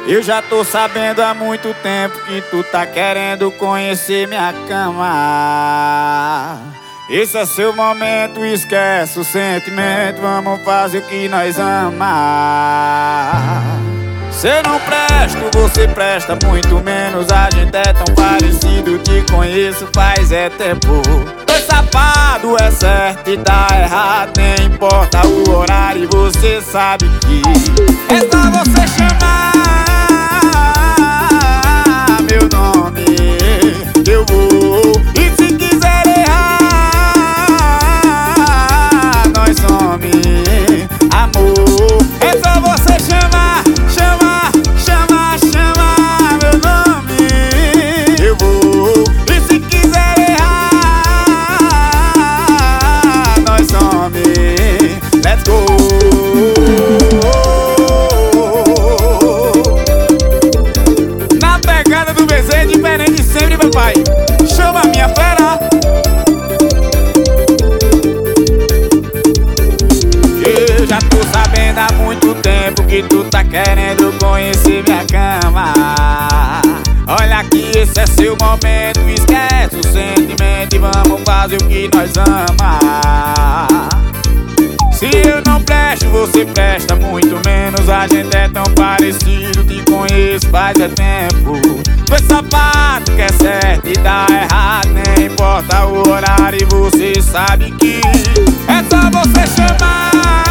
Eu já tô sabendo há muito tempo que tu tá querendo conhecer minha cama. Esse é seu momento, esquece o sentimento, vamos fazer o que nós ama. Cê não presta, você presta muito menos. A gente é tão parecido, te conheço faz tempo. Dois safado é certo e dá errado, nem importa o horário, você sabe que é só você chamar meu nome, eu vou. E se quiser errar, nós some, amor. É só você chamar meu nome, eu vou. E se quiser errar, nós some, let's go. Na pegada do BZ, diferente de sempre, meu pai. Chama a minha fera. Eu já tô sabendo há muito tempo que tu tá querendo conhecer minha cama. Olha que esse é seu momento, esquece o sentimento e vamos fazer o que nós ama. Se eu não presto, você presta muito menos. A gente é tão parecido, te conheço faz tempo. Dois sapatos que é certo e dá errado, nem importa o horário, você sabe que é só você chamar